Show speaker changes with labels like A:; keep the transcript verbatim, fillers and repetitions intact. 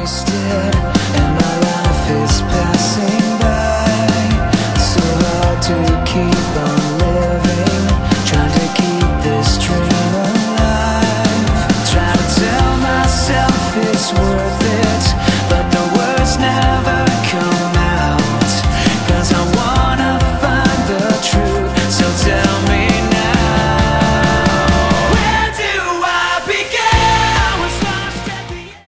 A: wasted and my life is passing by. So hard to keep on